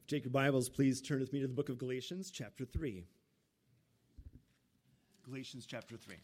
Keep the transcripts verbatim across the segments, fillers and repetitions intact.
Take your Bibles, please turn with me to the book of Galatians, chapter three. Galatians chapter three.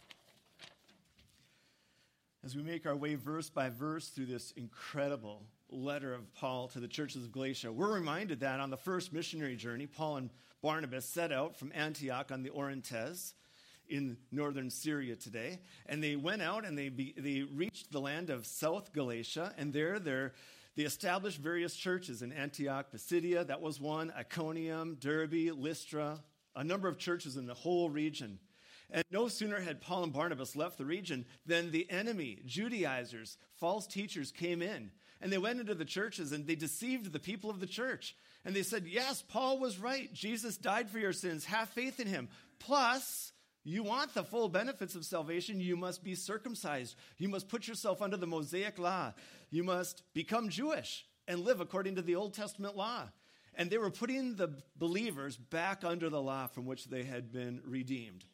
As we make our way verse by verse through this incredible letter of Paul to the churches of Galatia, we're reminded that on the first missionary journey, Paul and Barnabas set out from Antioch on the Orontes in northern Syria today, and they went out and they be, they reached the land of South Galatia, and there they're They established various churches in Antioch, Pisidia, that was one, Iconium, Derbe, Lystra, a number of churches in the whole region. And no sooner had Paul and Barnabas left the region than the enemy, Judaizers, false teachers came in. And they went into the churches and they deceived the people of the church. And they said, yes, Paul was right. Jesus died for your sins. Have faith in him. Plus, you want the full benefits of salvation, you must be circumcised. You must put yourself under the Mosaic law. You must become Jewish and live according to the Old Testament law. And they were putting the believers back under the law from which they had been redeemed.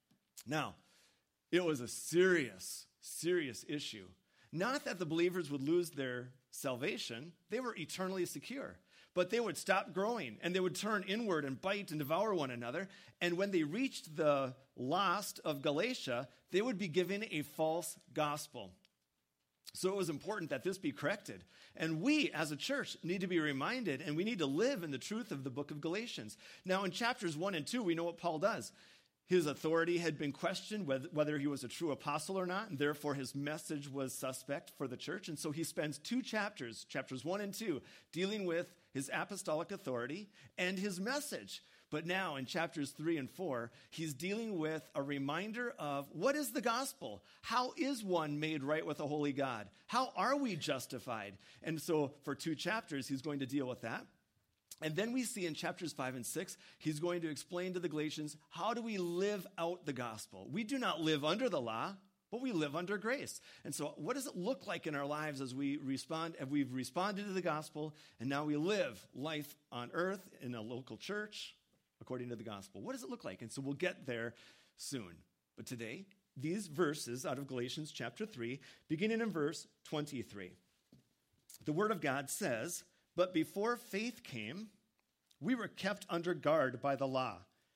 Now, it was a serious, serious issue. Not that the believers would lose their salvation. They were eternally secure. But they would stop growing, and they would turn inward and bite and devour one another. And when they reached the lost of Galatia, they would be given a false gospel. So it was important that this be corrected. And we, as a church, need to be reminded, and we need to live in the truth of the book of Galatians. Now, in chapters one and two, we know what Paul does. His authority had been questioned, whether he was a true apostle or not, and therefore his message was suspect for the church. And so he spends two chapters, chapters one and two, dealing with his apostolic authority and his message. But now in chapters three and four, he's dealing with a reminder of what is the gospel? How is one made right with a holy God? How are we justified? And so for two chapters, he's going to deal with that. And then we see in chapters five and six, he's going to explain to the Galatians, how do we live out the gospel? We do not live under the law, but we live under grace. And so what does it look like in our lives as we respond, as we've responded to the gospel, and now we live life on earth in a local church according to the gospel? What does it look like? And so we'll get there soon. But today, these verses out of Galatians chapter three, beginning in verse twenty-three. The word of God says, "But before faith came, we were kept under guard by the law,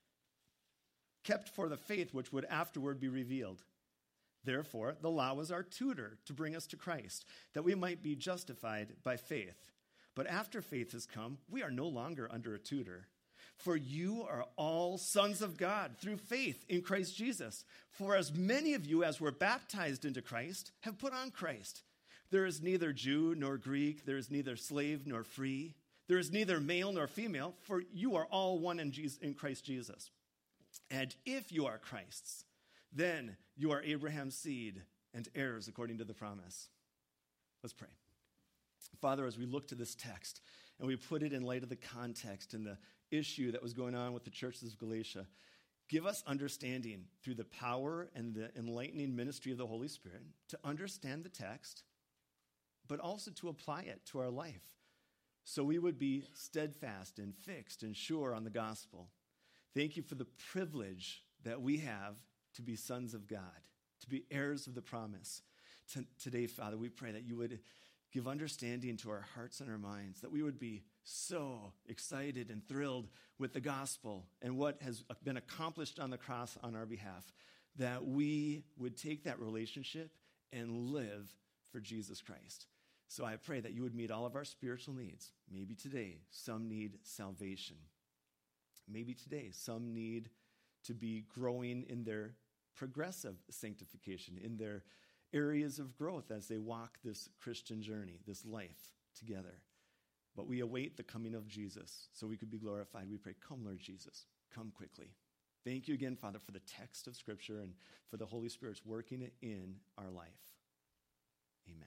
kept for the faith which would afterward be revealed. Therefore, the law was our tutor to bring us to Christ, that we might be justified by faith. But after faith has come, we are no longer under a tutor. For you are all sons of God through faith in Christ Jesus. For as many of you as were baptized into Christ have put on Christ. There is neither Jew nor Greek, there is neither slave nor free. There is neither male nor female, for you are all one in, Jesus, in Christ Jesus. And if you are Christ's, then you are Abraham's seed and heirs according to the promise." Let's pray. Father, as we look to this text and we put it in light of the context and the issue that was going on with the churches of Galatia, give us understanding through the power and the enlightening ministry of the Holy Spirit to understand the text, but also to apply it to our life so we would be steadfast and fixed and sure on the gospel. Thank you for the privilege that we have to be sons of God, to be heirs of the promise. T- today, Father, we pray that you would give understanding to our hearts and our minds, that we would be so excited and thrilled with the gospel and what has been accomplished on the cross on our behalf, that we would take that relationship and live for Jesus Christ. So I pray that you would meet all of our spiritual needs. Maybe today, some need salvation. Maybe today, some need to be growing in their progressive sanctification, in their areas of growth as they walk this Christian journey, this life together. But we await the coming of Jesus so we could be glorified. We pray, come, Lord Jesus, come quickly. Thank you again, Father, for the text of Scripture and for the Holy Spirit's working it in our life. Amen.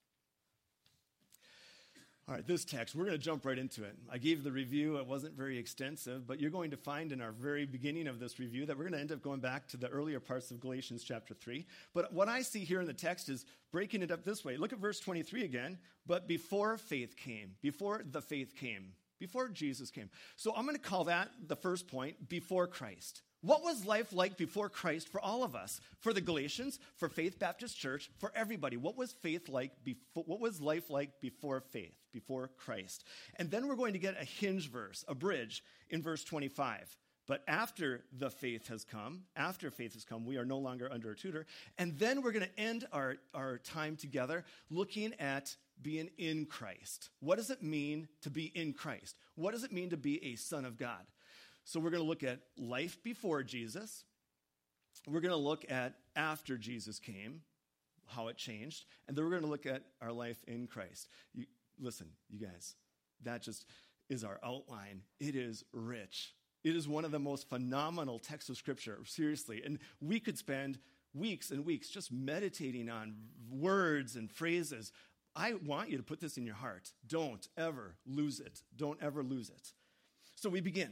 All right, this text, we're going to jump right into it. I gave the review. It wasn't very extensive, but you're going to find in our very beginning of this review that we're going to end up going back to the earlier parts of Galatians chapter three. But what I see here in the text is breaking it up this way. Look at verse twenty-three again. But before faith came, before the faith came, before Jesus came. So I'm going to call that the first point, before Christ. What was life like before Christ for all of us? For the Galatians, for Faith Baptist Church, for everybody. What was faith like before? What was life like before faith? before Christ. And then we're going to get a hinge verse, a bridge, in verse twenty-five. But after the faith has come, after faith has come, we are no longer under a tutor. And then we're going to end our, our time together looking at being in Christ. What does it mean to be in Christ? What does it mean to be a son of God? So we're going to look at life before Jesus. We're going to look at after Jesus came, how it changed. And then we're going to look at our life in Christ. You, listen, you guys, that just is our outline. It is rich. It is one of the most phenomenal texts of Scripture, seriously. And we could spend weeks and weeks just meditating on words and phrases. I want you to put this in your heart. Don't ever lose it. Don't ever lose it. So we begin.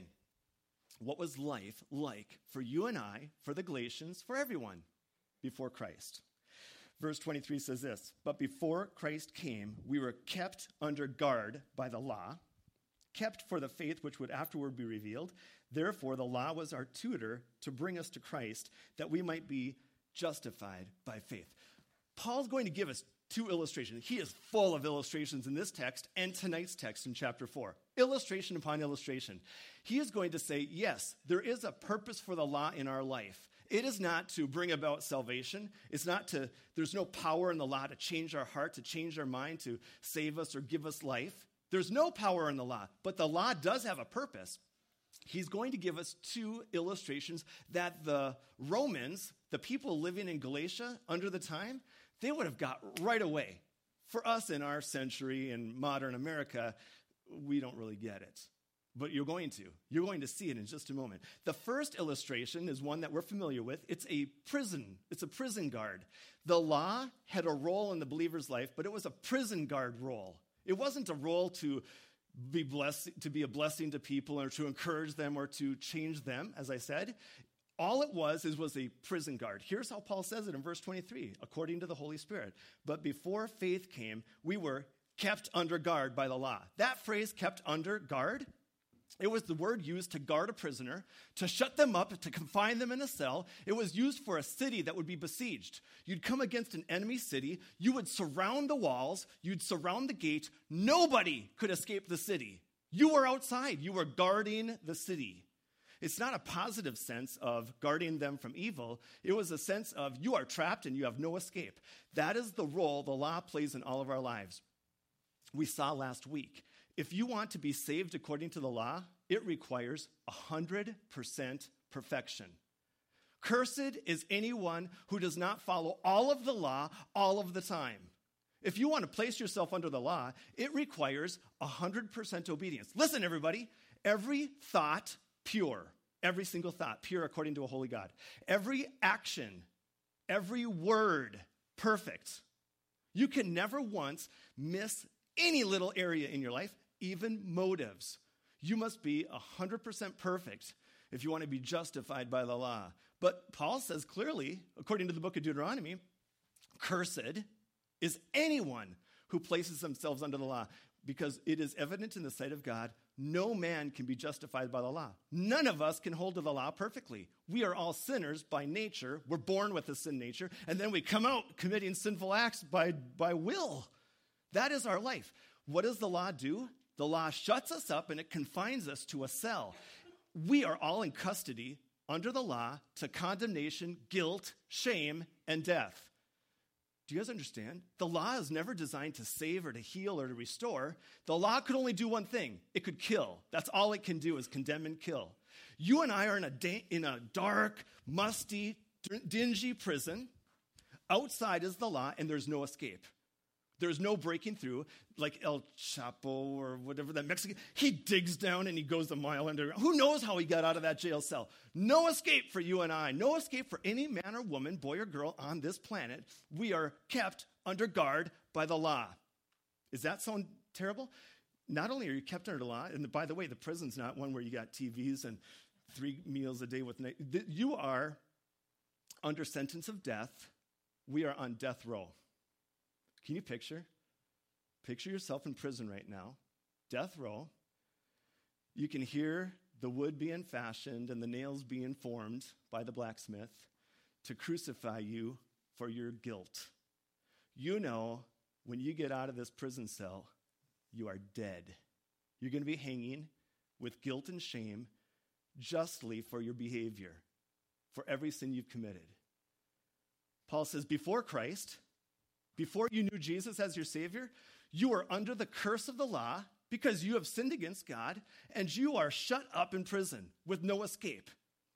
What was life like for you and I, for the Galatians, for everyone before Christ? Verse twenty-three says this, but before Christ came, we were kept under guard by the law, kept for the faith which would afterward be revealed. Therefore, the law was our tutor to bring us to Christ, that we might be justified by faith. Paul's going to give us two illustrations. He is full of illustrations in this text and tonight's text in chapter four. Illustration upon illustration. He is going to say, yes, there is a purpose for the law in our life. It is not to bring about salvation. It's not to, there's no power in the law to change our heart, to change our mind, to save us or give us life. There's no power in the law, but the law does have a purpose. He's going to give us two illustrations that the Romans, the people living in Galatia under the time, they would have got right away. For us in our century in modern America, we don't really get it. But you're going to. You're going to see it in just a moment. The first illustration is one that we're familiar with. It's a prison. It's a prison guard. The law had a role in the believer's life, but it was a prison guard role. It wasn't a role to be bless, to be a blessing to people or to encourage them or to change them, as I said. All it was is was a prison guard. Here's how Paul says it in verse twenty-three, according to the Holy Spirit. But before faith came, we were kept under guard by the law. That phrase, kept under guard, it was the word used to guard a prisoner, to shut them up, to confine them in a cell. It was used for a city that would be besieged. You'd come against an enemy city. You would surround the walls. You'd surround the gate. Nobody could escape the city. You were outside. You were guarding the city. It's not a positive sense of guarding them from evil. It was a sense of you are trapped and you have no escape. That is the role the law plays in all of our lives. We saw last week. If you want to be saved according to the law, it requires one hundred percent perfection. Cursed is anyone who does not follow all of the law all of the time. If you want to place yourself under the law, it requires one hundred percent obedience. Listen, everybody, every thought pure, every single thought pure according to a holy God. Every action, every word perfect. You can never once miss any little area in your life, even motives. You must be one hundred percent perfect if you want to be justified by the law. But Paul says clearly, according to the book of Deuteronomy, cursed is anyone who places themselves under the law, because it is evident in the sight of God, no man can be justified by the law. None of us can hold to the law perfectly. We are all sinners by nature. We're born with a sin nature, and then we come out committing sinful acts by, by will. That is our life. What does the law do? The law shuts us up and it confines us to a cell. We are all in custody under the law to condemnation, guilt, shame, and death. Do you guys understand? The law is never designed to save or to heal or to restore. The law could only do one thing. It could kill. That's all it can do, is condemn and kill. You and I are in a, da- in a dark, musty, dingy prison. Outside is the law, and there's no escape. There's no breaking through, like El Chapo or whatever, that Mexican. He digs down and he goes a mile underground. Who knows how he got out of that jail cell? No escape for you and I. No escape for any man or woman, boy or girl on this planet. We are kept under guard by the law. Does that sound terrible? Not only are you kept under the law, and by the way, the prison's not one where you got T Vs and three meals a day with night. You are under sentence of death. We are on death row. Can you picture? Picture yourself in prison right now, death row. You can hear the wood being fashioned and the nails being formed by the blacksmith to crucify you for your guilt. You know, when you get out of this prison cell, you are dead. You're going to be hanging with guilt and shame justly for your behavior, for every sin you've committed. Paul says, before Christ, before you knew Jesus as your Savior, you were under the curse of the law because you have sinned against God, and you are shut up in prison with no escape.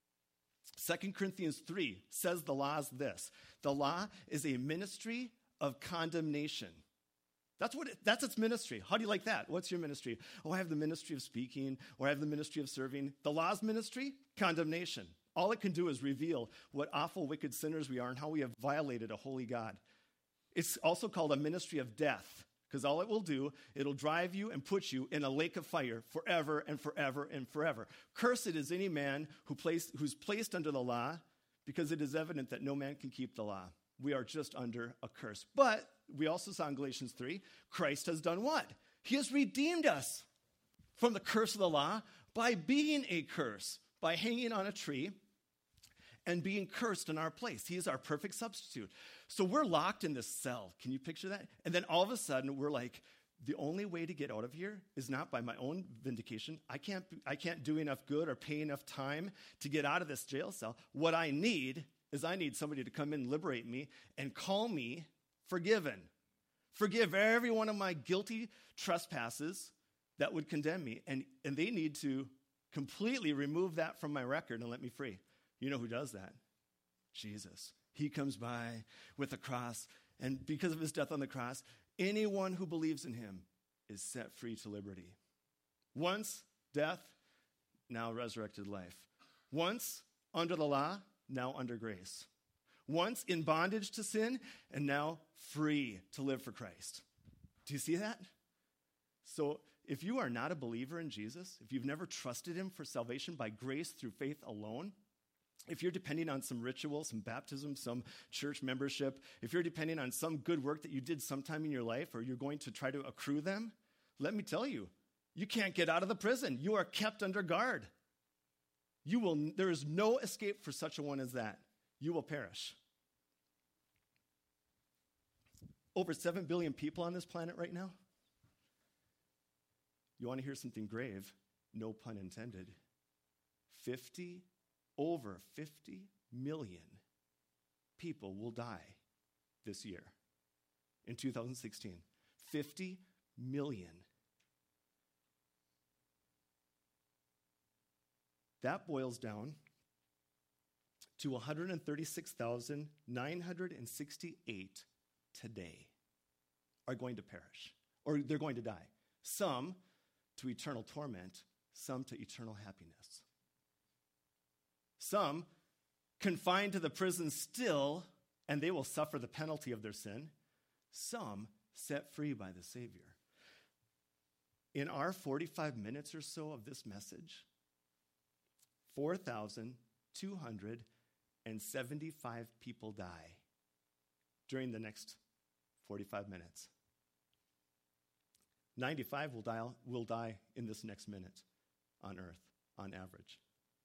Second Corinthians three says the law is this. The law is a ministry of condemnation. That's what it, that's its ministry. How do you like that? What's your ministry? Oh, I have the ministry of speaking, or I have the ministry of serving. The law's ministry? Condemnation. All it can do is reveal what awful, wicked sinners we are and how we have violated a holy God. It's also called a ministry of death, because all it will do, it'll drive you and put you in a lake of fire forever and forever and forever. Cursed is any man who placed, who's placed under the law, because it is evident that no man can keep the law. We are just under a curse. But we also saw in Galatians three, Christ has done what? He has redeemed us from the curse of the law by being a curse, by hanging on a tree and being cursed in our place. He is our perfect substitute. So we're locked in this cell. Can you picture that? And then all of a sudden, we're like, the only way to get out of here is not by my own vindication. I can't, I can't do enough good or pay enough time to get out of this jail cell. What I need is I need somebody to come in and liberate me and call me forgiven. Forgive every one of my guilty trespasses that would condemn me. And, and they need to completely remove that from my record and let me free. You know who does that? Jesus. He comes by with a cross, and because of his death on the cross, anyone who believes in him is set free to liberty. Once death, now resurrected life. Once under the law, now under grace. Once in bondage to sin, and now free to live for Christ. Do you see that? So if you are not a believer in Jesus, if you've never trusted him for salvation by grace through faith alone, if you're depending on some ritual, some baptism, some church membership, if you're depending on some good work that you did sometime in your life, or you're going to try to accrue them, let me tell you, you can't get out of the prison. You are kept under guard. You will, there is no escape for such a one as that. You will perish. Over seven billion people on this planet right now. You want to hear something grave? No pun intended. fifty Over fifty million people will die this year in two thousand sixteen. fifty million. That boils down to one hundred thirty-six thousand nine hundred sixty-eight today are going to perish, or they're going to die. Some to eternal torment, some to eternal happiness. Some confined to the prison still, and they will suffer the penalty of their sin. Some set free by the Savior. In our forty-five minutes or so of this message, four thousand two hundred seventy-five people die during the next forty-five minutes. ninety-five will die, will die in this next minute on earth, on average.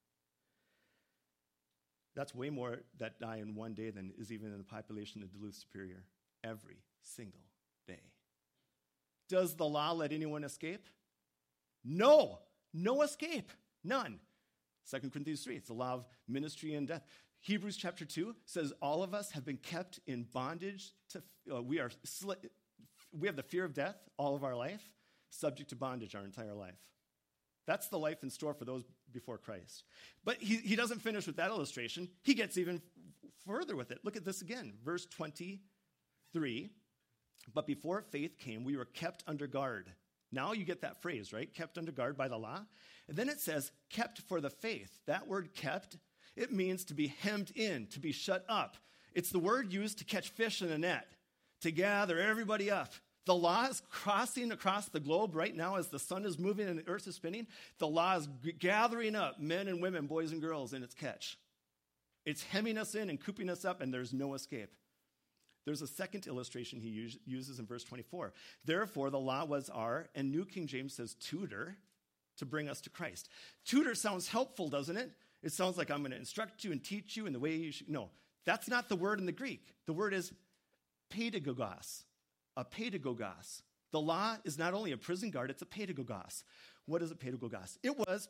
That's way more that die in one day than is even in the population of Duluth Superior every single day. Does the law let anyone escape? No. No escape. None. Second Corinthians three, it's the law of ministry and death. Hebrews chapter two says all of us have been kept in bondage to, uh, we are, sl- we have the fear of death all of our life, subject to bondage our entire life. That's the life in store for those before Christ. But he, he doesn't finish with that illustration. He gets even further with it. Look at this again, verse twenty-three. But before faith came, we were kept under guard. Now you get that phrase, right? Kept under guard by the law. And then it says, kept for the faith. That word kept, it means to be hemmed in, to be shut up. It's the word used to catch fish in a net, to gather everybody up. The law is crossing across the globe right now as the sun is moving and the earth is spinning. The law is g- gathering up men and women, boys and girls in its catch. It's hemming us in and cooping us up, and there's no escape. There's a second illustration he use, uses in verse twenty-four. Therefore, the law was our, and New King James says tutor, to bring us to Christ. Tutor sounds helpful, doesn't it? It sounds like I'm going to instruct you and teach you in the way you should. No, that's not the word in the Greek. The word is pedagogos. A pedagogos. The law is not only a prison guard, it's a pedagogos. What is a pedagogos? It was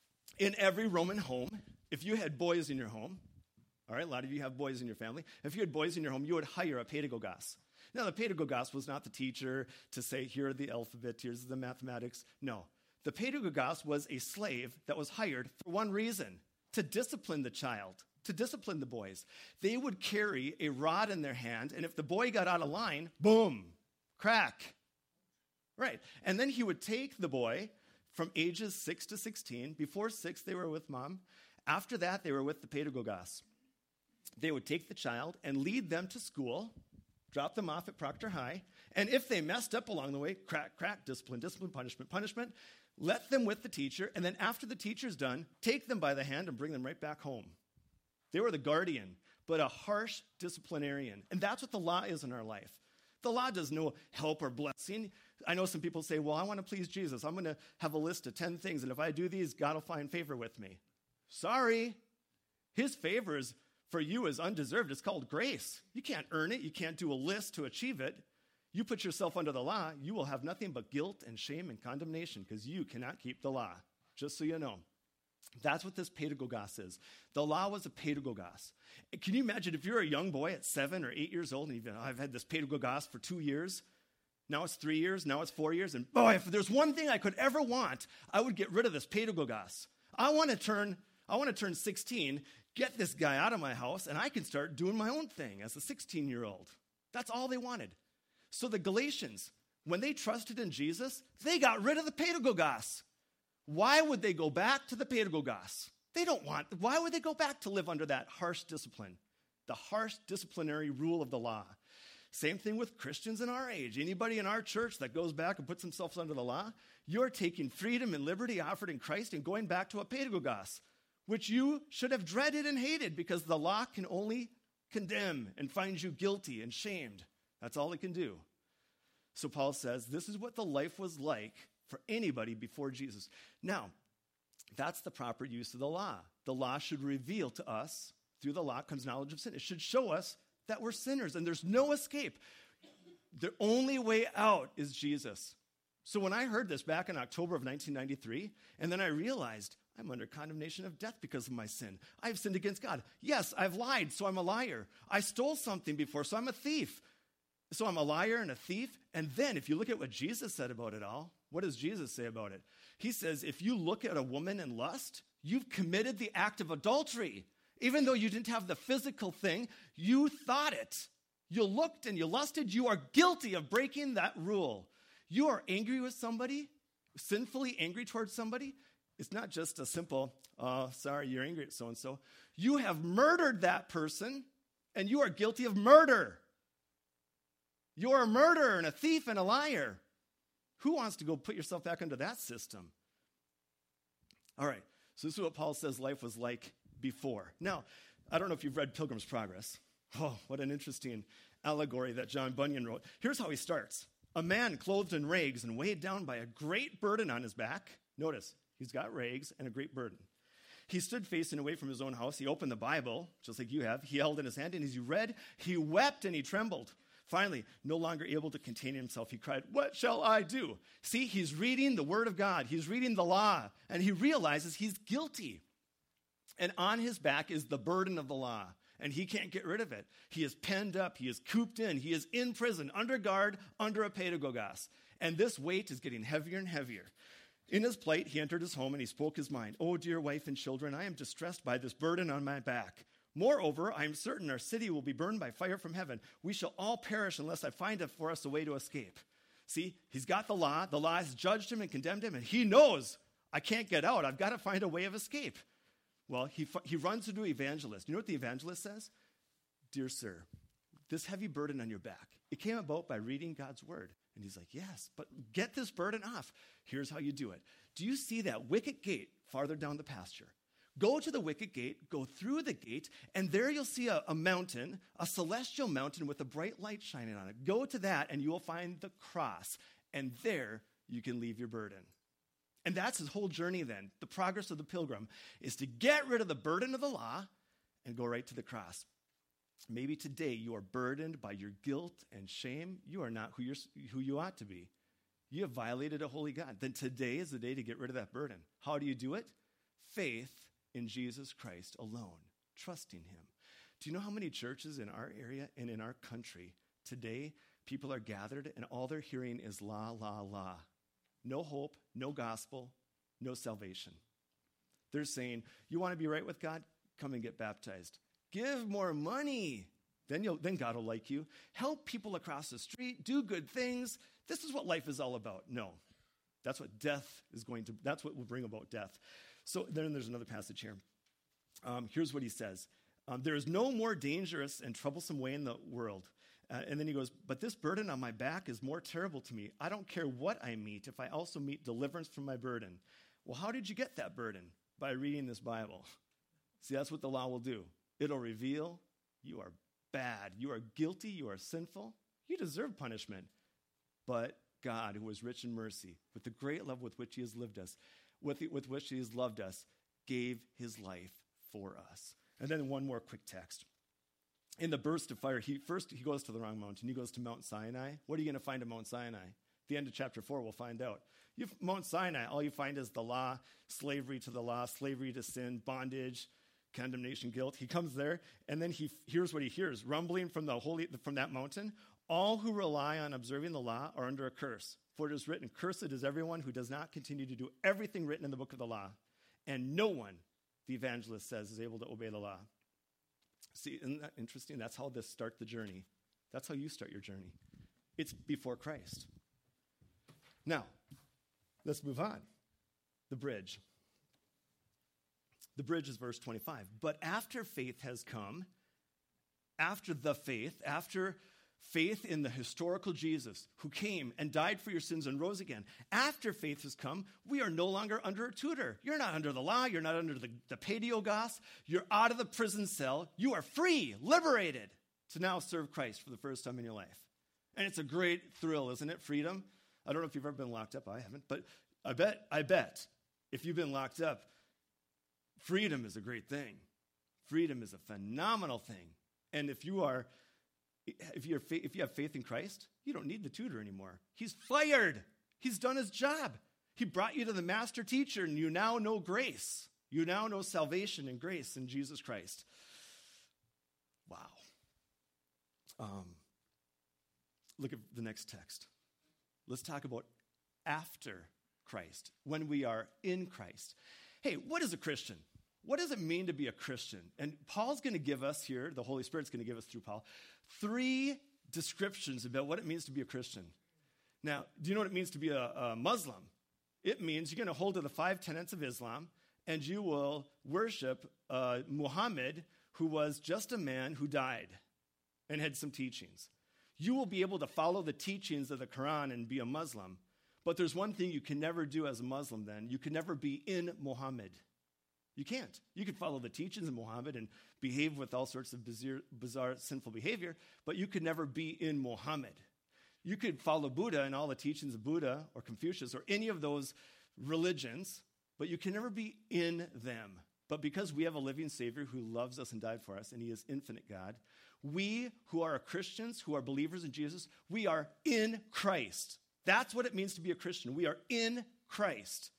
in every Roman home. If you had boys in your home, all right, a lot of you have boys in your family. If you had boys in your home, you would hire a pedagogos. Now, the pedagogos was not the teacher to say, here are the alphabet, here's the mathematics. No. The pedagogos was a slave that was hired for one reason, to discipline the child, to discipline the boys. They would carry a rod in their hand, and if the boy got out of line, boom, crack. Right. And then he would take the boy from ages six to sixteen. Before six, they were with mom. After that, they were with the pedagogos. They would take the child and lead them to school, drop them off at Proctor High, and if they messed up along the way, crack, crack, discipline, discipline, punishment, punishment, let them with the teacher, and then after the teacher's done, take them by the hand and bring them right back home. They were the guardian, but a harsh disciplinarian. And that's what the law is in our life. The law does no help or blessing. I know some people say, well, I want to please Jesus. I'm going to have a list of ten things, and if I do these, God will find favor with me. Sorry. His favor is for you is undeserved. It's called grace. You can't earn it. You can't do a list to achieve it. You put yourself under the law, you will have nothing but guilt and shame and condemnation because you cannot keep the law, just so you know. That's what this pedagogos is. The law was a pedagogos. Can you imagine if you're a young boy at seven or eight years old and you've been, oh, I've had this pedagogos for two years, now it's three years, now it's four years, and boy, if there's one thing I could ever want, I would get rid of this pedagogos. I want to turn, I want to turn sixteen, get this guy out of my house, and I can start doing my own thing as a sixteen-year-old. That's all they wanted. So the Galatians, when they trusted in Jesus, they got rid of the pedagogos. Why would they go back to the pedagogos? They don't want, why would they go back to live under that harsh discipline, the harsh disciplinary rule of the law? Same thing with Christians in our age. Anybody in our church that goes back and puts themselves under the law, you're taking freedom and liberty offered in Christ and going back to a pedagogos, which you should have dreaded and hated because the law can only condemn and find you guilty and shamed. That's all it can do. So Paul says, this is what the life was like for anybody before Jesus. Now, that's the proper use of the law. The law should reveal to us, through the law comes knowledge of sin. It should show us that we're sinners and there's no escape. The only way out is Jesus. So when I heard this back in October of nineteen ninety-three, and then I realized I'm under condemnation of death because of my sin. I've sinned against God. Yes, I've lied, so I'm a liar. I stole something before, so I'm a thief. So I'm a liar and a thief. And then if you look at what Jesus said about it all, what does Jesus say about it? He says, if you look at a woman in lust, you've committed the act of adultery. Even though you didn't have the physical thing, you thought it. You looked and you lusted. You are guilty of breaking that rule. You are angry with somebody, sinfully angry towards somebody. It's not just a simple, oh, sorry, you're angry at so-and-so. You have murdered that person, and you are guilty of murder. You're a murderer and a thief and a liar. Who wants to go put yourself back under that system? All right, so this is what Paul says life was like before. Now, I don't know if you've read Pilgrim's Progress. Oh, what an interesting allegory that John Bunyan wrote. Here's how he starts. A man clothed in rags and weighed down by a great burden on his back. Notice, he's got rags and a great burden. He stood facing away from his own house. He opened the Bible, just like you have. He held in his hand, and as he read, he wept and he trembled. Finally, no longer able to contain himself, he cried, what shall I do? See, he's reading the word of God. He's reading the law, and he realizes he's guilty. And on his back is the burden of the law, and he can't get rid of it. He is penned up. He is cooped in. He is in prison, under guard, under a pedagogos. And this weight is getting heavier and heavier. In his plight, he entered his home, and he spoke his mind. Oh, dear wife and children, I am distressed by this burden on my back. Moreover, I am certain our city will be burned by fire from heaven. We shall all perish unless I find for us a way to escape. See, he's got the law. The law has judged him and condemned him, and he knows, I can't get out. I've got to find a way of escape. Well, he, he runs to the evangelist. You know what the evangelist says? Dear sir, this heavy burden on your back, it came about by reading God's word. And he's like, yes, but get this burden off. Here's how you do it. Do you see that wicket gate farther down the pasture? Go to the wicket gate, go through the gate, and there you'll see a, a mountain, a celestial mountain with a bright light shining on it. Go to that, and you will find the cross, and there you can leave your burden. And that's his whole journey then. The progress of the pilgrim is to get rid of the burden of the law and go right to the cross. Maybe today you are burdened by your guilt and shame. You are not who, you're, who you ought to be. You have violated a holy God. Then today is the day to get rid of that burden. How do you do it? Faith in Jesus Christ alone, trusting him. Do you know how many churches in our area and in our country today people are gathered and all they're hearing is la, la, la. No hope, no gospel, no salvation. They're saying, you want to be right with God? Come and get baptized. Give more money. Then, you'll, then God will like you. Help people across the street. Do good things. This is what life is all about. No, that's what death is going to, that's what will bring about death. So then there's another passage here. Um, here's what he says. Um, there is no more dangerous and troublesome way in the world. Uh, and then he goes, but this burden on my back is more terrible to me. I don't care what I meet if I also meet deliverance from my burden. Well, how did you get that burden? By reading this Bible. See, that's what the law will do. It'll reveal you are bad. You are guilty. You are sinful. You deserve punishment. But God, who is rich in mercy, with the great love with which he has lived us, with, with which he has loved us, gave his life for us. And then one more quick text. In the burst of fire, he first he goes to the wrong mountain. He goes to Mount Sinai. What are you going to find at Mount Sinai? At the end of chapter four, we'll find out. You, Mount Sinai, all you find is the law, slavery to the law, slavery to sin, bondage, condemnation, guilt. He comes there, and then he hears what he hears, rumbling from the holy from that mountain. All who rely on observing the law are under a curse. For it is written, cursed is everyone who does not continue to do everything written in the book of the law. And no one, the evangelist says, is able to obey the law. See, isn't that interesting? That's how this starts the journey. That's how you start your journey. It's before Christ. Now, let's move on. The bridge. The bridge is verse twenty-five. But after faith has come, after the faith, after faith in the historical Jesus who came and died for your sins and rose again, after faith has come, we are no longer under a tutor. You're not under the law. You're not under the, the paidiogos. You're out of the prison cell. You are free, liberated to now serve Christ for the first time in your life. And it's a great thrill, isn't it? Freedom. I don't know if you've ever been locked up. I haven't. But I bet, I bet if you've been locked up, freedom is a great thing. Freedom is a phenomenal thing. And if you are, if you're, if you have faith in Christ, you don't need the tutor anymore. He's fired. He's done his job. He brought you to the master teacher, and you now know grace. You now know salvation and grace in Jesus Christ. Wow. Um, look at the next text. Let's talk about after Christ, when we are in Christ. Hey, what is a Christian? What does it mean to be a Christian? And Paul's going to give us here, the Holy Spirit's going to give us through Paul, three descriptions about what it means to be a Christian. Now, do you know what it means to be a, a Muslim? It means you're going to hold to the five tenets of Islam, and you will worship uh, Muhammad, who was just a man who died and had some teachings. You will be able to follow the teachings of the Quran and be a Muslim, but there's one thing you can never do as a Muslim then. You can never be in Muhammad. You can't. You can follow the teachings of Muhammad and behave with all sorts of bizarre, bizarre, sinful behavior, but you could never be in Muhammad. You could follow Buddha and all the teachings of Buddha or Confucius or any of those religions, but you can never be in them. But because we have a living Savior who loves us and died for us, and he is infinite God, we who are Christians, who are believers in Jesus, we are in Christ. That's what it means to be a Christian. We are in Christ.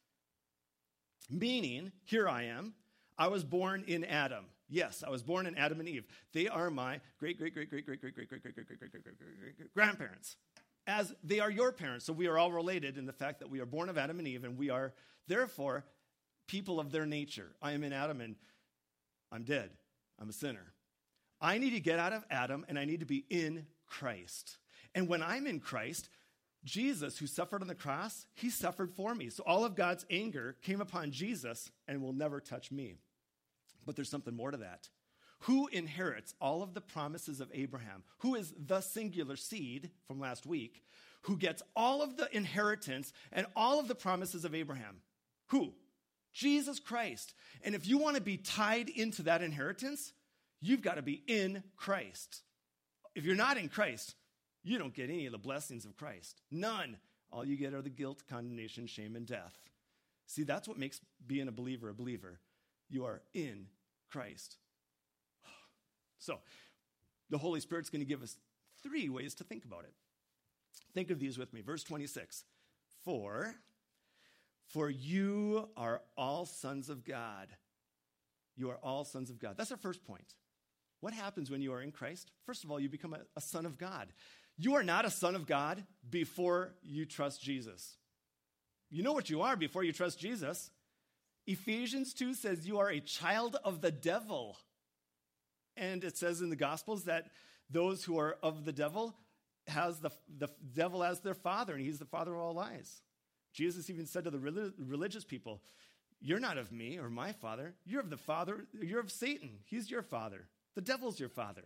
Meaning, here I am. I was born in Adam. Yes, I was born in Adam and Eve. They are my great, great, great, great, great, great, great, great, great, great, great, great, great, great, great grandparents. As they are your parents. So we are all related in the fact that we are born of Adam and Eve, and we are, therefore, people of their nature. I am in Adam, and I'm dead. I'm a sinner. I need to get out of Adam, and I need to be in Christ. And when I'm in Christ, Jesus, who suffered on the cross, he suffered for me. So all of God's anger came upon Jesus and will never touch me. But there's something more to that. Who inherits all of the promises of Abraham? Who is the singular seed from last week? Who gets all of the inheritance and all of the promises of Abraham? Who? Jesus Christ. And if you want to be tied into that inheritance, you've got to be in Christ. If you're not in Christ, you don't get any of the blessings of Christ. None. All you get are the guilt, condemnation, shame, and death. See, that's what makes being a believer a believer. You are in Christ. So, the Holy Spirit's going to give us three ways to think about it. Think of these with me. Verse twenty-six. For, for you are all sons of God. You are all sons of God. That's our first point. What happens when you are in Christ? First of all, you become a, a son of God. You are not a son of God before you trust Jesus. You know what you are before you trust Jesus. Ephesians two says you are a child of the devil. And it says in the Gospels that those who are of the devil has the, the devil as their father, and he's the father of all lies. Jesus even said to the religious people, you're not of me or my father. You're of the father. You're of Satan. He's your father. The devil's your father.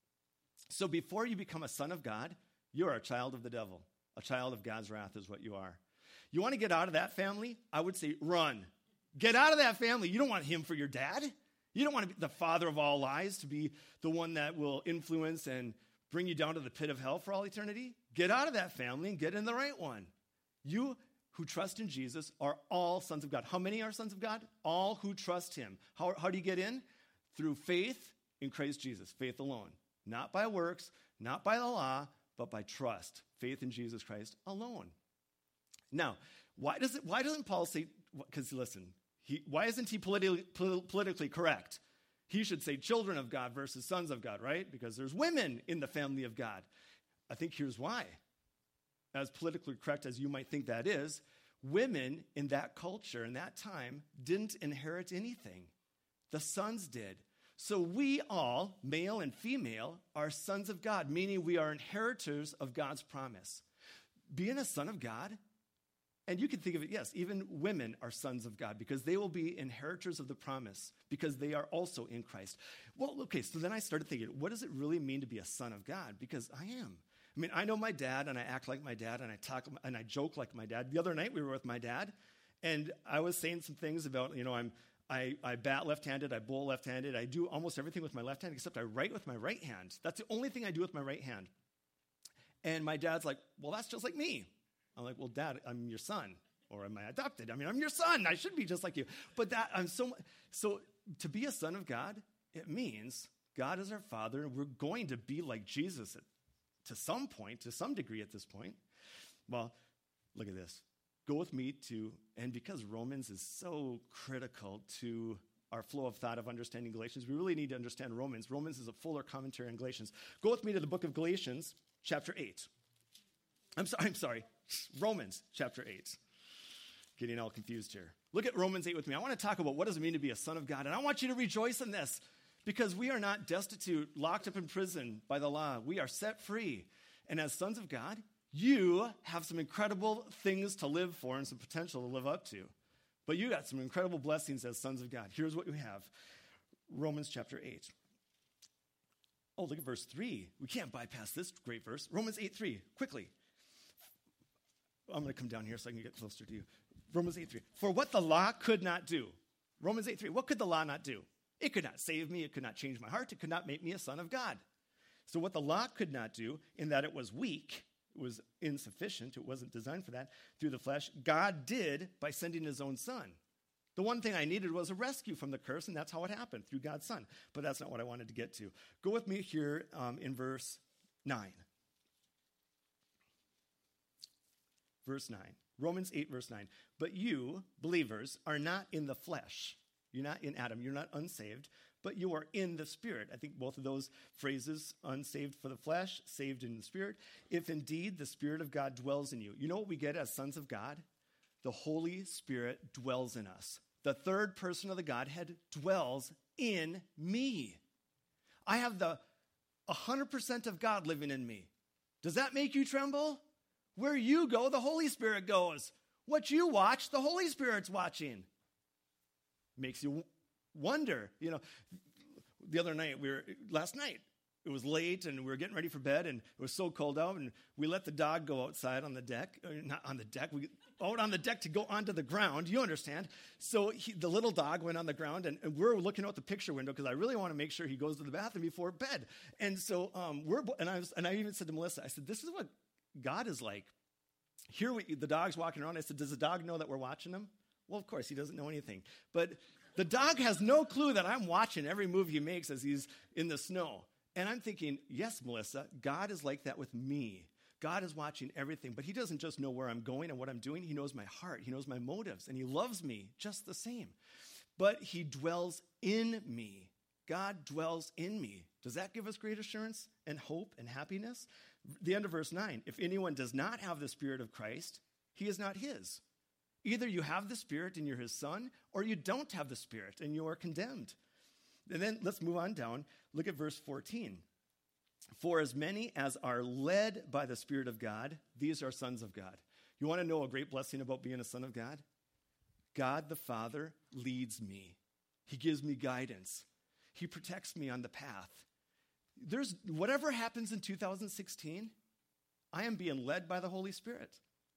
So before you become a son of God, you're a child of the devil. A child of God's wrath is what you are. You want to get out of that family? I would say run. Get out of that family. You don't want him for your dad. You don't want to be the father of all lies, to be the one that will influence and bring you down to the pit of hell for all eternity. Get out of that family and get in the right one. You who trust in Jesus are all sons of God. How many are sons of God? All who trust him. How, how do you get in? Through faith in Christ Jesus. Faith alone. Not by works, not by the law, but by trust. Faith in Jesus Christ alone. Now, why does it? Why doesn't Paul say, because listen, he, why isn't he politically, politically correct? He should say children of God versus sons of God, right? Because there's women in the family of God. I think here's why. As politically correct as you might think that is, women in that culture, in that time, didn't inherit anything. The sons did. So we all, male and female, are sons of God, meaning we are inheritors of God's promise. Being a son of God, and you can think of it, yes, even women are sons of God because they will be inheritors of the promise because they are also in Christ. Well, okay, so then I started thinking, what does it really mean to be a son of God? Because I am. I mean, I know my dad, and I act like my dad, and I talk and I joke like my dad. The other night we were with my dad, and I was saying some things about, you know, I'm I, I bat left-handed, I bowl left-handed, I do almost everything with my left hand except I write with my right hand. That's the only thing I do with my right hand. And my dad's like, well, that's just like me. I'm like, well, Dad, I'm your son, or am I adopted? I mean, I'm your son. I should be just like you. But that I'm so so to be a son of God, it means God is our Father, and we're going to be like Jesus at, to some point, to some degree at this point. Well, look at this. Go with me to, and because Romans is so critical to our flow of thought of understanding Galatians, we really need to understand Romans. Romans is a fuller commentary on Galatians. Go with me to the book of Galatians, chapter eight. I'm sorry, I'm sorry. Romans, chapter eight. Getting all confused here. Look at Romans eight with me. I want to talk about what does it mean to be a son of God, and I want you to rejoice in this because we are not destitute, locked up in prison by the law. We are set free. And as sons of God, you have some incredible things to live for and some potential to live up to. But you got some incredible blessings as sons of God. Here's what we have. Romans chapter eight. Oh, look at verse three. We can't bypass this great verse. Romans eight three. Quickly. I'm going to come down here so I can get closer to you. Romans eight three. For what the law could not do. Romans eight three. What could the law not do? It could not save me. It could not change my heart. It could not make me a son of God. So what the law could not do, in that it was weak, it was insufficient, it wasn't designed for that, through the flesh, God did by sending his own son. The one thing I needed was a rescue from the curse, and that's how it happened, through God's son. But that's not what I wanted to get to. Go with me here um, in verse nine. Verse nine. Romans eight, verse nine. But you, believers, are not in the flesh. You're not in Adam. You're not unsaved, but you are in the Spirit. I think both of those phrases, unsaved for the flesh, saved in the Spirit. If indeed the Spirit of God dwells in you. You know what we get as sons of God? The Holy Spirit dwells in us. The third person of the Godhead dwells in me. I have the one hundred percent of God living in me. Does that make you tremble? Where you go, the Holy Spirit goes. What you watch, the Holy Spirit's watching. Makes you wonder. You know, the other night, we were, last night, it was late and we were getting ready for bed and it was so cold out and we let the dog go outside on the deck, or not on the deck, we out on the deck to go onto the ground, you understand. So he, the little dog went on the ground and, and we're looking out the picture window because I really want to make sure he goes to the bathroom before bed. And so um, we're, and I was, and I even said to Melissa, I said, this is what God is like. Here we, the dog's walking around. I said, does the dog know that we're watching him? Well, of course, he doesn't know anything. But the dog has no clue that I'm watching every move he makes as he's in the snow. And I'm thinking, yes, Melissa, God is like that with me. God is watching everything, but he doesn't just know where I'm going and what I'm doing. He knows my heart. He knows my motives, and he loves me just the same. But he dwells in me. God dwells in me. Does that give us great assurance and hope and happiness? The end of verse nine, if anyone does not have the Spirit of Christ, he is not his. Either you have the Spirit and you're his son, or you don't have the Spirit and you are condemned. And then let's move on down. Look at verse fourteen. For as many as are led by the Spirit of God, these are sons of God. You want to know a great blessing about being a son of God? God the Father leads me. He gives me guidance. He protects me on the path. There's whatever happens in two thousand sixteen, I am being led by the Holy Spirit.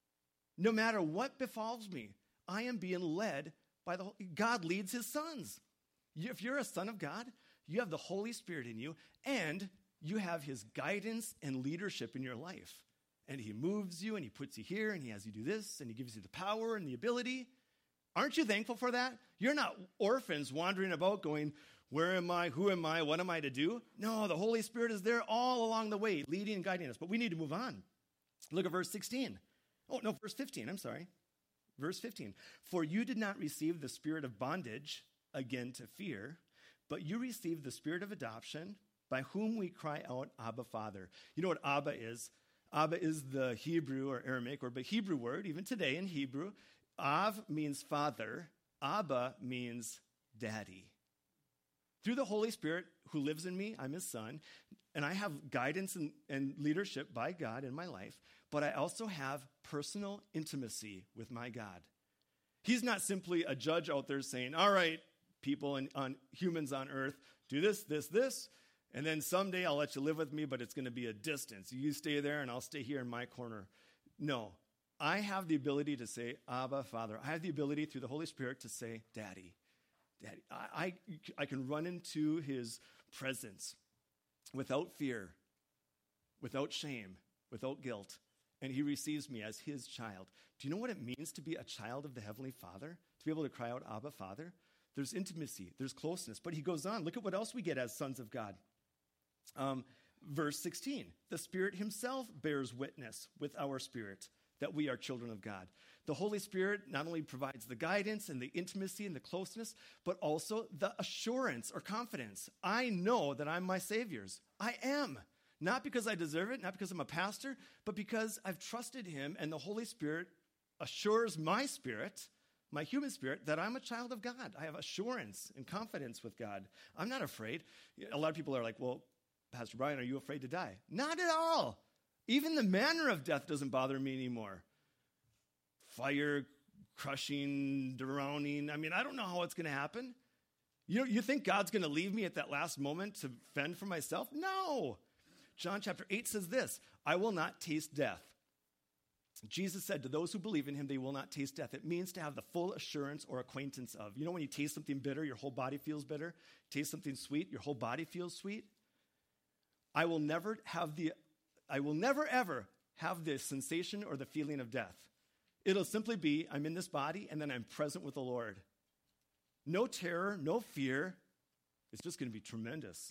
No matter what befalls me, I am being led by the God leads his sons. If you're a son of God, you have the Holy Spirit in you, and you have his guidance and leadership in your life. And he moves you, and he puts you here, and he has you do this, and he gives you the power and the ability. Aren't you thankful for that? You're not orphans wandering about going, where am I? Who am I? What am I to do? No, the Holy Spirit is there all along the way, leading and guiding us. But we need to move on. Look at verse sixteen. Oh, no, verse fifteen. I'm sorry. Verse fifteen. For you did not receive the spirit of bondage, again to fear, but you received the spirit of adoption, by whom we cry out, Abba, Father. You know what Abba is? Abba is the Hebrew or Aramaic or the Hebrew word, even today in Hebrew. Av means father. Abba means daddy. Through the Holy Spirit who lives in me, I'm his son, and I have guidance and, and leadership by God in my life, but I also have personal intimacy with my God. He's not simply a judge out there saying, all right, people and on humans on earth, do this, this, this, and then someday I'll let you live with me, but it's going to be a distance. You stay there and I'll stay here in my corner. No, I have the ability to say, Abba, Father. I have the ability through the Holy Spirit to say, Daddy. Daddy. I, I, I can run into his presence without fear, without shame, without guilt, and he receives me as his child. Do you know what it means to be a child of the Heavenly Father? To be able to cry out, Abba, Father? There's intimacy, there's closeness. But he goes on. Look at what else we get as sons of God. Um, verse sixteen, the Spirit himself bears witness with our spirit that we are children of God. The Holy Spirit not only provides the guidance and the intimacy and the closeness, but also the assurance or confidence. I know that I'm my Savior's. I am. Not because I deserve it, not because I'm a pastor, but because I've trusted him, and the Holy Spirit assures my spirit, my human spirit, that I'm a child of God. I have assurance and confidence with God. I'm not afraid. A lot of people are like, well, Pastor Brian, are you afraid to die? Not at all. Even the manner of death doesn't bother me anymore. Fire, crushing, drowning. I mean, I don't know how it's going to happen. You, you think God's going to leave me at that last moment to fend for myself? No. John chapter eight says this, I will not taste death. Jesus said to those who believe in him, they will not taste death. It means to have the full assurance or acquaintance of. You know when you taste something bitter, your whole body feels bitter? Taste something sweet, your whole body feels sweet? I will never have the, I will never ever have the sensation or the feeling of death. It'll simply be, I'm in this body and then I'm present with the Lord. No terror, no fear. It's just going to be tremendous.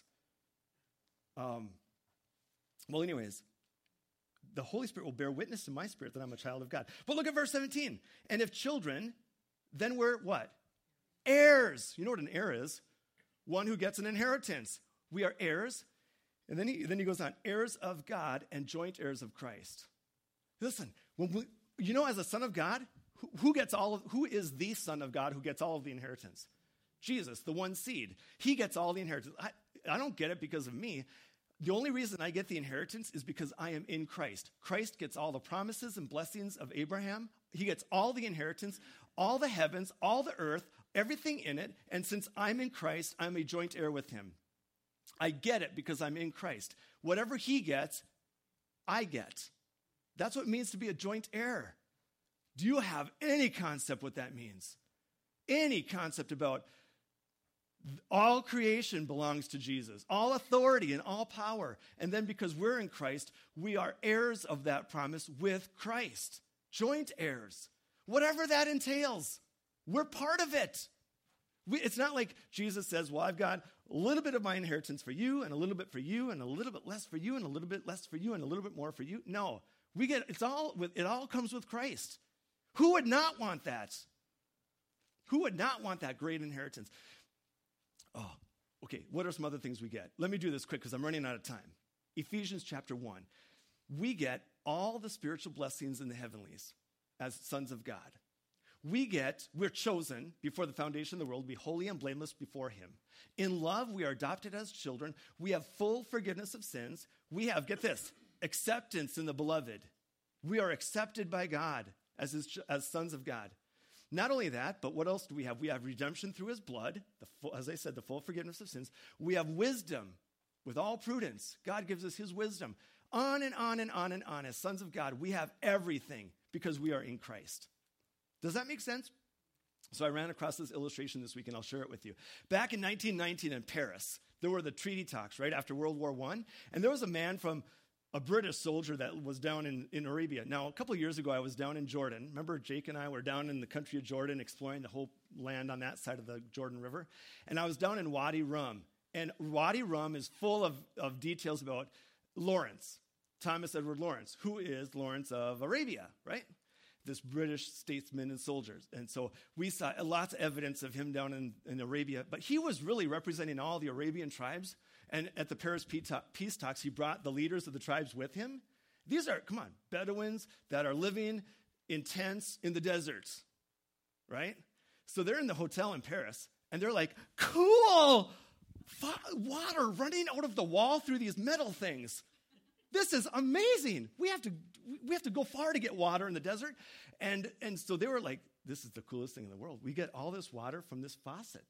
Um, well, anyways, the Holy Spirit will bear witness to my spirit that I'm a child of God. But look at verse seventeen. And if children, then we're what? Heirs. You know what an heir is? One who gets an inheritance. We are heirs. And then he, then he goes on, heirs of God and joint heirs of Christ. Listen, when we, you know, as a son of God, who, who gets all of, who is the son of God who gets all of the inheritance? Jesus, the one seed. He gets all the inheritance. I, I don't get it because of me. The only reason I get the inheritance is because I am in Christ. Christ gets all the promises and blessings of Abraham. He gets all the inheritance, all the heavens, all the earth, everything in it. And since I'm in Christ, I'm a joint heir with him. I get it because I'm in Christ. Whatever he gets, I get. That's what it means to be a joint heir. Do you have any concept what that means? Any concept about all creation belongs to Jesus, all authority and all power. And then because we're in Christ, we are heirs of that promise with Christ. Joint heirs. Whatever that entails, we're part of it. We, it's not like Jesus says, well, I've got a little bit of my inheritance for you and a little bit for you and a little bit less for you and a little bit less for you and a little bit more for you. No, We get, it's all, it all comes with Christ. Who would not want that? Who would not want that great inheritance? Oh, okay, what are some other things we get? Let me do this quick because I'm running out of time. Ephesians chapter one. We get all the spiritual blessings in the heavenlies as sons of God. We get, we're chosen before the foundation of the world to be holy and blameless before him. In love, we are adopted as children. We have full forgiveness of sins. We have, get this, acceptance in the beloved. We are accepted by God as, his, as sons of God. Not only that, but what else do we have? We have redemption through his blood, the full, as I said, the full forgiveness of sins. We have wisdom with all prudence. God gives us his wisdom. On and on and on and on. As sons of God, we have everything because we are in Christ. Does that make sense? So I ran across this illustration this week, and I'll share it with you. Back in nineteen nineteen in Paris, there were the treaty talks, right, after World War One, and there was a man from a British soldier that was down in, in Arabia. Now, a couple of years ago, I was down in Jordan. Remember, Jake and I were down in the country of Jordan, exploring the whole land on that side of the Jordan River, and I was down in Wadi Rum, and Wadi Rum is full of, of details about Lawrence, Thomas Edward Lawrence, who is Lawrence of Arabia, right? This British statesman and soldiers. And so we saw lots of evidence of him down in, in Arabia, but he was really representing all the Arabian tribes. And at the Paris peace talks, he brought the leaders of the tribes with him. These are, come on, Bedouins that are living in tents in the deserts, right? So they're in the hotel in Paris, and they're like, cool, water running out of the wall through these metal things. This is amazing. We have to we have to go far to get water in the desert. And, and so they were like, this is the coolest thing in the world. We get all this water from this faucet.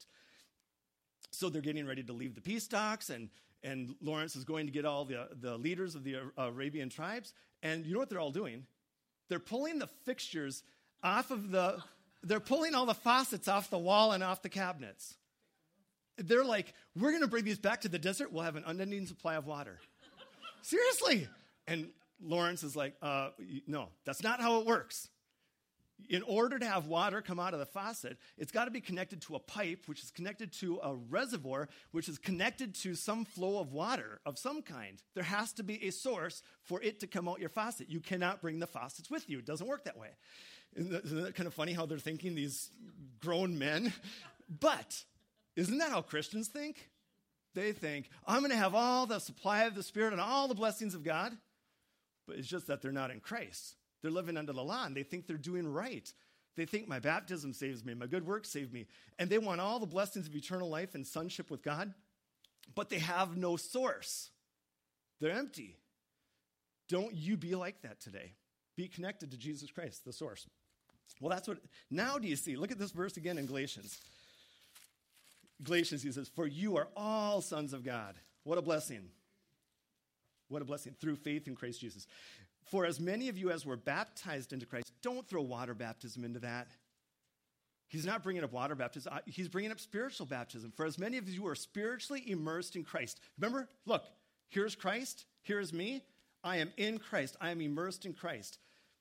So they're getting ready to leave the peace talks, and, and Lawrence is going to get all the, the leaders of the Arabian tribes. And you know what they're all doing? They're pulling the fixtures off of the, they're pulling all the faucets off the wall and off the cabinets. They're like, we're going to bring these back to the desert. We'll have an unending supply of water. Seriously. And Lawrence is like, uh, no, that's not how it works. In order to have water come out of the faucet, it's got to be connected to a pipe, which is connected to a reservoir, which is connected to some flow of water of some kind. There has to be a source for it to come out your faucet. You cannot bring the faucets with you. It doesn't work that way. Isn't that kind of funny how they're thinking, these grown men? But isn't that how Christians think? They think, I'm going to have all the supply of the Spirit and all the blessings of God. But it's just that they're not in Christ. They're living under the law, and they think they're doing right. They think my baptism saves me, my good works save me. And they want all the blessings of eternal life and sonship with God, but they have no source. They're empty. Don't you be like that today. Be connected to Jesus Christ, the source. Well, that's what, now do you see? Look at this verse again in Galatians. Galatians, he says, for you are all sons of God. What a blessing. What a blessing, through faith in Christ Jesus. For as many of you as were baptized into Christ, don't throw water baptism into that. He's not bringing up water baptism. He's bringing up spiritual baptism. For as many of you are spiritually immersed in Christ. Remember, look, here's Christ. Here's me. I am in Christ. I am immersed in Christ.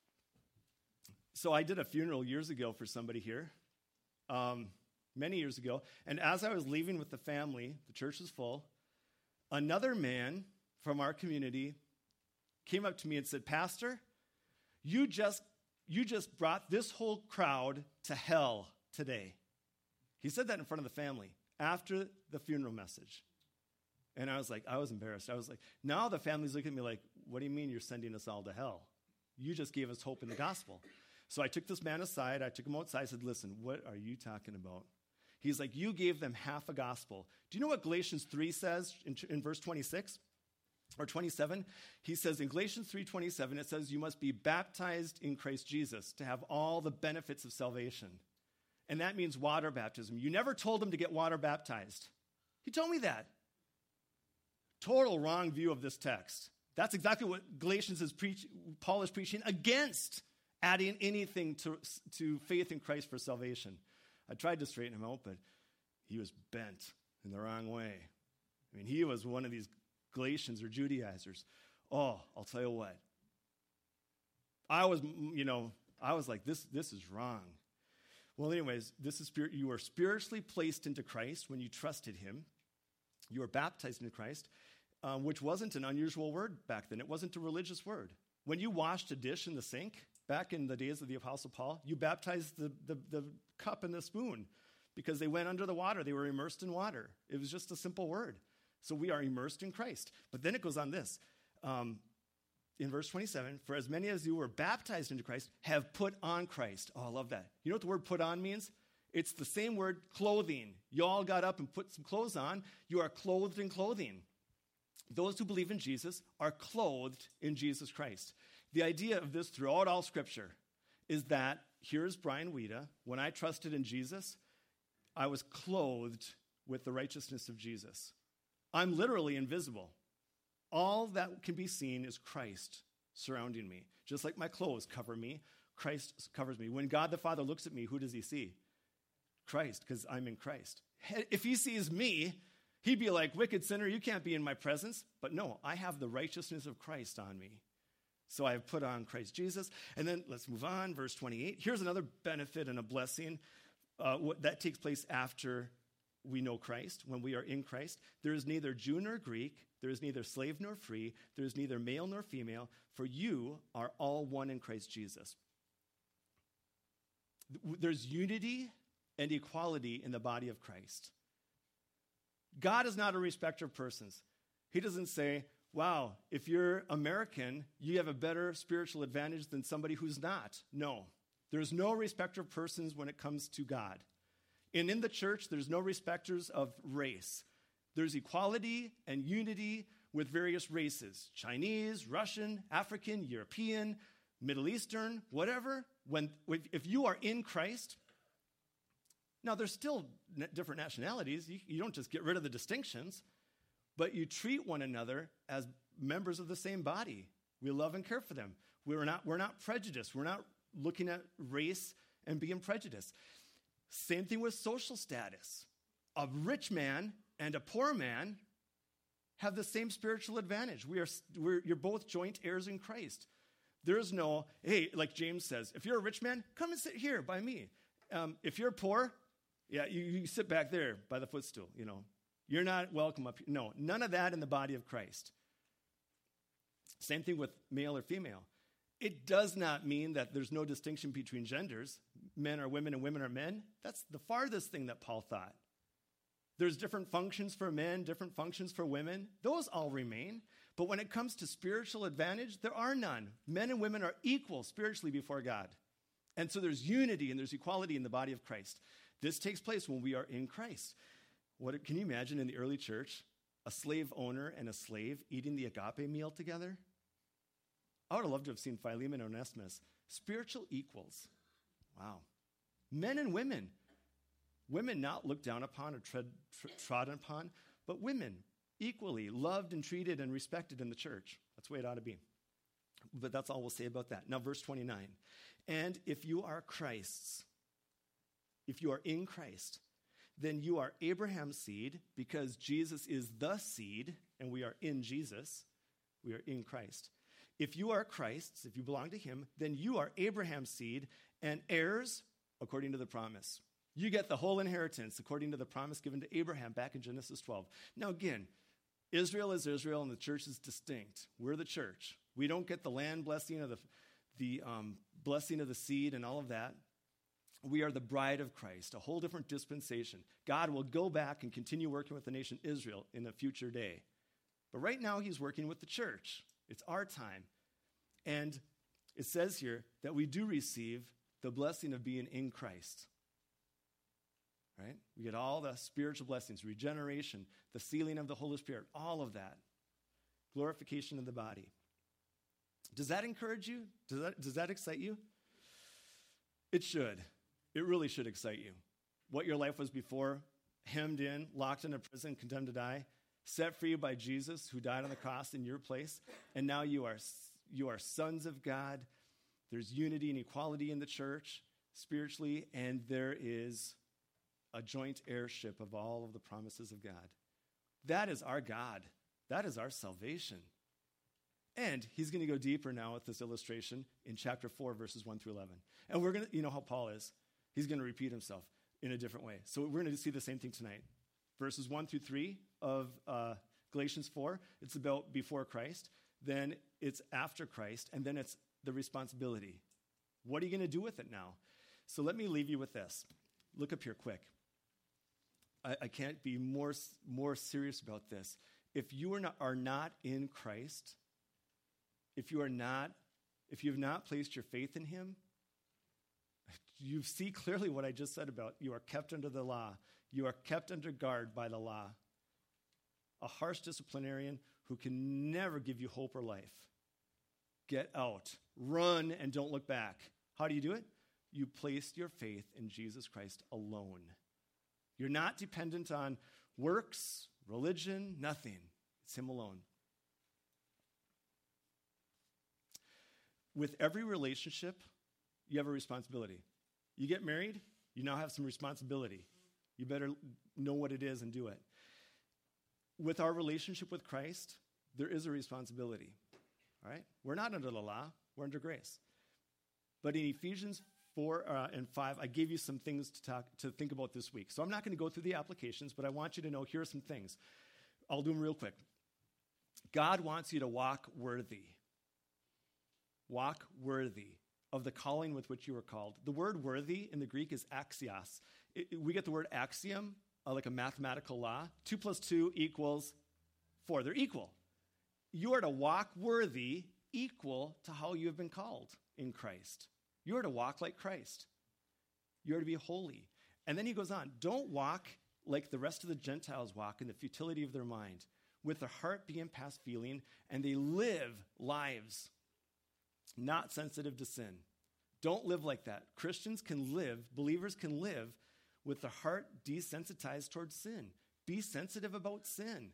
So I did a funeral years ago for somebody here, um, many years ago. And as I was leaving with the family, the church was full, another man from our community came up to me and said, Pastor, you just you just brought this whole crowd to hell today. He said that in front of the family after the funeral message. And I was like, I was embarrassed. I was like, now the family's looking at me like, what do you mean you're sending us all to hell? You just gave us hope in the gospel. So I took this man aside. I took him outside. I said, listen, what are you talking about? He's like, you gave them half a gospel. Do you know what Galatians three says in, in verse twenty-six? Or twenty-seven, he says in Galatians three twenty-seven, it says you must be baptized in Christ Jesus to have all the benefits of salvation. And that means water baptism. You never told him to get water baptized. He told me that. Total wrong view of this text. That's exactly what Galatians is preach, Paul is preaching against, adding anything to, to faith in Christ for salvation. I tried to straighten him out, but he was bent in the wrong way. I mean, he was one of these Galatians or Judaizers. Oh, I'll tell you what. I was, you know, I was like, this, this is wrong. Well, anyways, this is spirit. You were spiritually placed into Christ when you trusted him. You were baptized into Christ, um, which wasn't an unusual word back then. It wasn't a religious word. When you washed a dish in the sink, back in the days of the Apostle Paul, you baptized the, the, the cup and the spoon because they went under the water. They were immersed in water. It was just a simple word. So we are immersed in Christ. But then it goes on this. Um, in verse twenty-seven, for as many as you were baptized into Christ have put on Christ. Oh, I love that. You know what the word put on means? It's the same word, clothing. You all got up and put some clothes on. You are clothed in clothing. Those who believe in Jesus are clothed in Jesus Christ. The idea of this throughout all Scripture is that here's Brian Weeda. When I trusted in Jesus, I was clothed with the righteousness of Jesus. I'm literally invisible. All that can be seen is Christ surrounding me. Just like my clothes cover me, Christ covers me. When God the Father looks at me, who does he see? Christ, because I'm in Christ. If he sees me, he'd be like, wicked sinner, you can't be in my presence. But no, I have the righteousness of Christ on me. So I have put on Christ Jesus. And then let's move on, verse twenty-eight. Here's another benefit and a blessing uh, that takes place after we know Christ, when we are in Christ. There is neither Jew nor Greek. There is neither slave nor free. There is neither male nor female. For you are all one in Christ Jesus. There's unity and equality in the body of Christ. God is not a respecter of persons. He doesn't say, wow, if you're American, you have a better spiritual advantage than somebody who's not. No, there's no respecter of persons when it comes to God. And in the church, there's no respecters of race. There's equality and unity with various races, Chinese, Russian, African, European, Middle Eastern, whatever. When, if you are in Christ, now there's still different nationalities. You, you don't just get rid of the distinctions, but you treat one another as members of the same body. We love and care for them. We're not, we're not prejudiced. We're not looking at race and being prejudiced. Same thing with social status. A rich man and a poor man have the same spiritual advantage. We are, we're, you're both joint heirs in Christ. There's no, hey, like James says, if you're a rich man, come and sit here by me. Um, if you're poor, yeah, you, you sit back there by the footstool, you know. You're not welcome up here. No, none of that in the body of Christ. Same thing with male or female. It does not mean that there's no distinction between genders. Men are women and women are men. That's the farthest thing that Paul thought. There's different functions for men, different functions for women. Those all remain. But when it comes to spiritual advantage, there are none. Men and women are equal spiritually before God. And so there's unity and there's equality in the body of Christ. This takes place when we are in Christ. What can you imagine in the early church, a slave owner and a slave eating the agape meal together? I would have loved to have seen Philemon and Onesimus, spiritual equals. Wow. Men and women. Women not looked down upon or tread, tr- trodden upon, but women equally loved and treated and respected in the church. That's the way it ought to be. But that's all we'll say about that. Now, verse twenty-nine. And if you are Christ's, if you are in Christ, then you are Abraham's seed, because Jesus is the seed, and we are in Jesus. We are in Christ. If you are Christ's, if you belong to him, then you are Abraham's seed and heirs according to the promise. You get the whole inheritance according to the promise given to Abraham back in Genesis twelve. Now again, Israel is Israel and the church is distinct. We're the church. We don't get the land blessing or the, the um, blessing of the seed and all of that. We are the bride of Christ, a whole different dispensation. God will go back and continue working with the nation Israel in a future day. But right now he's working with the church. It's our time. And it says here that we do receive the blessing of being in Christ. Right? We get all the spiritual blessings, regeneration, the sealing of the Holy Spirit, all of that. Glorification of the body. Does that encourage you? Does that, does that excite you? It should. It really should excite you. What your life was before, hemmed in, locked in a prison, condemned to die, set free by Jesus, who died on the cross in your place, and now you are, you are sons of God. There's unity and equality in the church, spiritually, and there is a joint heirship of all of the promises of God. That is our God. That is our salvation. And he's going to go deeper now with this illustration in chapter four, verses one through eleven. And we're going to, you know how Paul is. He's going to repeat himself in a different way. So we're going to see the same thing tonight. Verses one through three of uh, Galatians four, it's about before Christ. then it's after Christ, and then it's the responsibility. What are you going to do with it now? So let me leave you with this. Look up here quick. I, I can't be more, more serious about this. If you are not, are not in Christ, if you are not, if you have not placed your faith in him, you see clearly what I just said about you are kept under the law. You are kept under guard by the law. A harsh disciplinarian who can never give you hope or life. Get out. Run and don't look back. How do you do it? You place your faith in Jesus Christ alone. You're not dependent on works, religion, nothing. It's him alone. With every relationship, you have a responsibility. You get married, you now have some responsibility. You better know what it is and do it. With our relationship with Christ, there is a responsibility. All right? We're not under the law, we're under grace. But in Ephesians four uh, and five, I gave you some things to talk to think about this week. So I'm not going to go through the applications, but I want you to know here are some things. I'll do them real quick. God wants you to walk worthy. Walk worthy of the calling with which you were called. The word worthy in the Greek is axios. It, it, we get the word axiom, uh, like a mathematical law. Two plus two equals four. They're equal. You are to walk worthy, equal to how you have been called in Christ. You are to walk like Christ. You are to be holy. And then he goes on, don't walk like the rest of the Gentiles walk in the futility of their mind, with their heart being past feeling, and they live lives not sensitive to sin. Don't live like that. Christians can live, believers can live with the heart desensitized towards sin. Be sensitive about sin.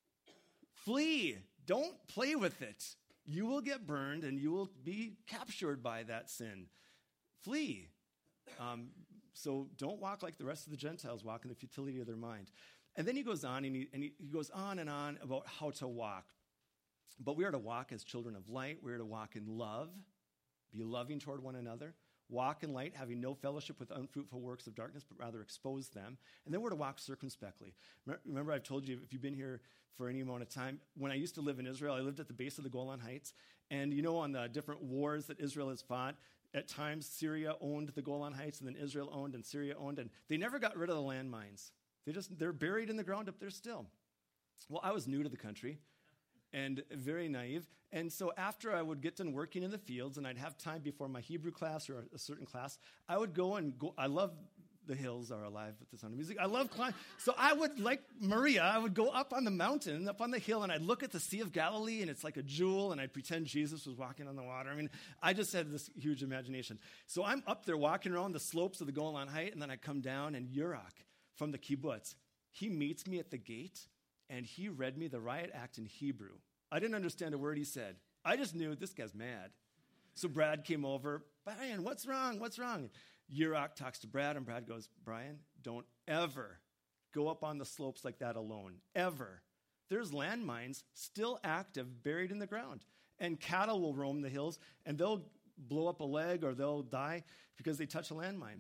Flee. Don't play with it. You will get burned and you will be captured by that sin. Flee. Um, so don't walk like the rest of the Gentiles walk in the futility of their mind. And then he goes on and he, and he, he goes on and on about how to walk. But we are to walk as children of light. We are to walk in love, be loving toward one another, walk in light, having no fellowship with unfruitful works of darkness, but rather expose them. And then we're to walk circumspectly. Remember, I've told you, if you've been here for any amount of time, when I used to live in Israel, I lived at the base of the Golan Heights. And you know, on the different wars that Israel has fought, at times Syria owned the Golan Heights, and then Israel owned, and Syria owned, and they never got rid of the landmines. They just, they're buried in the ground up there still. Well, I was new to the country and very naive. And so after I would get done working in the fields and I'd have time before my Hebrew class or a certain class, I would go and go. I love the hills are alive with the sound of music. I love climbing. So I would, like Maria, I would go up on the mountain, up on the hill, and I'd look at the Sea of Galilee, and it's like a jewel, and I'd pretend Jesus was walking on the water. I mean, I just had this huge imagination. So I'm up there walking around the slopes of the Golan Heights, and then I come down, and Yurak from the kibbutz, he meets me at the gate, and he read me the riot act in Hebrew. I didn't understand a word he said. I just knew this guy's mad. So Brad came over. Brian, what's wrong? What's wrong? Yurak talks to Brad, and Brad goes, Brian, don't ever go up on the slopes like that alone. Ever. There's landmines still active, buried in the ground. And cattle will roam the hills, and they'll blow up a leg or they'll die because they touch a landmine.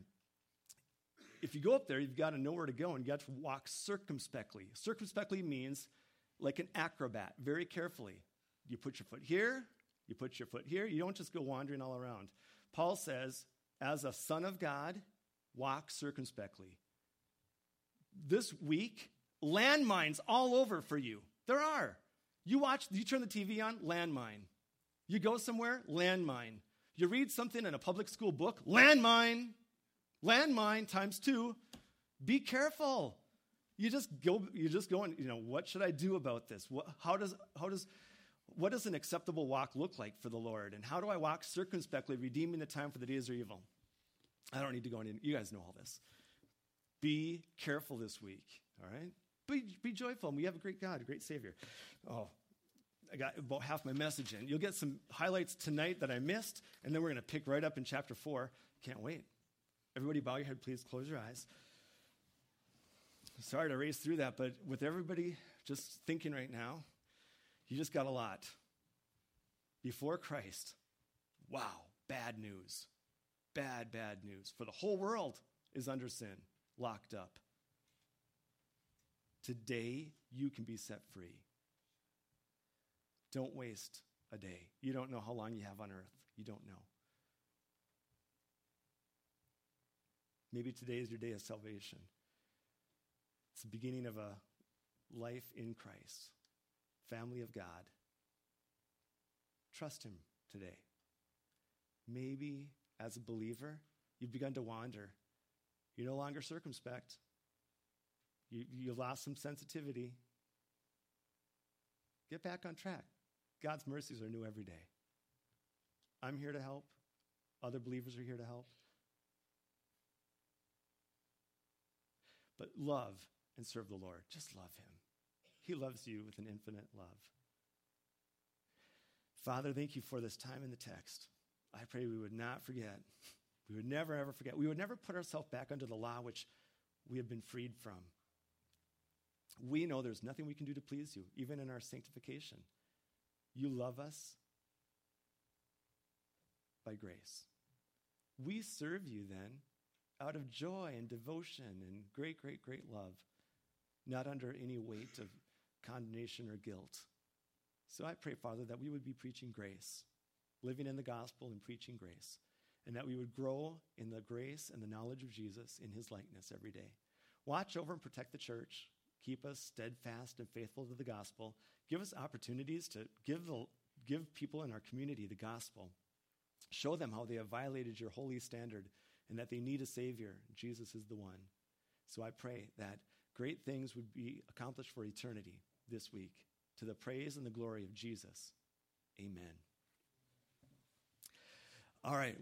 If you go up there, you've got to know where to go, and you got to walk circumspectly. Circumspectly means like an acrobat, very carefully. You put your foot here, you put your foot here. You don't just go wandering all around. Paul says, as a son of God, walk circumspectly. This week, landmines all over for you. There are. You watch, you turn the T V on, landmine. You go somewhere, landmine. You read something in a public school book, landmine. Landmine times two. Be careful. You just go, you just go and, you know, what should I do about this? What, how does, how does, what does an acceptable walk look like for the Lord? And how do I walk circumspectly, redeeming the time for the days are evil? I don't need to go into, you guys know all this. Be careful this week, all right? Be, be joyful. We have a great God, a great Savior. Oh, I got about half my message in. You'll get some highlights tonight that I missed, and then we're going to pick right up in chapter four. Can't wait. Everybody bow your head, please. Close your eyes. Sorry to race through that, but with everybody just thinking right now, you just got a lot. Before Christ, wow, bad news. Bad, bad news. For the whole world is under sin, locked up. Today, you can be set free. Don't waste a day. You don't know how long you have on earth. You don't know. Maybe today is your day of salvation. It's the beginning of a life in Christ, family of God. Trust him today. Maybe as a believer, you've begun to wander. You're no longer circumspect. You, you've lost some sensitivity. Get back on track. God's mercies are new every day. I'm here to help. Other believers are here to help. But love and serve the Lord. Just love him. He loves you with an infinite love. Father, thank you for this time in the text. I pray we would not forget. We would never, ever forget. We would never put ourselves back under the law which we have been freed from. We know there's nothing we can do to please you, even in our sanctification. You love us by grace. We serve you then out of joy and devotion and great, great, great love, not under any weight of condemnation or guilt. So I pray, Father, that we would be preaching grace, living in the gospel and preaching grace, and that we would grow in the grace and the knowledge of Jesus in his likeness every day. Watch over and protect the church. Keep us steadfast and faithful to the gospel. Give us opportunities to give, the, give people in our community the gospel. Show them how they have violated your holy standard and that they need a Savior. Jesus is the one. So I pray that great things would be accomplished for eternity this week, to the praise and the glory of Jesus. Amen. All right.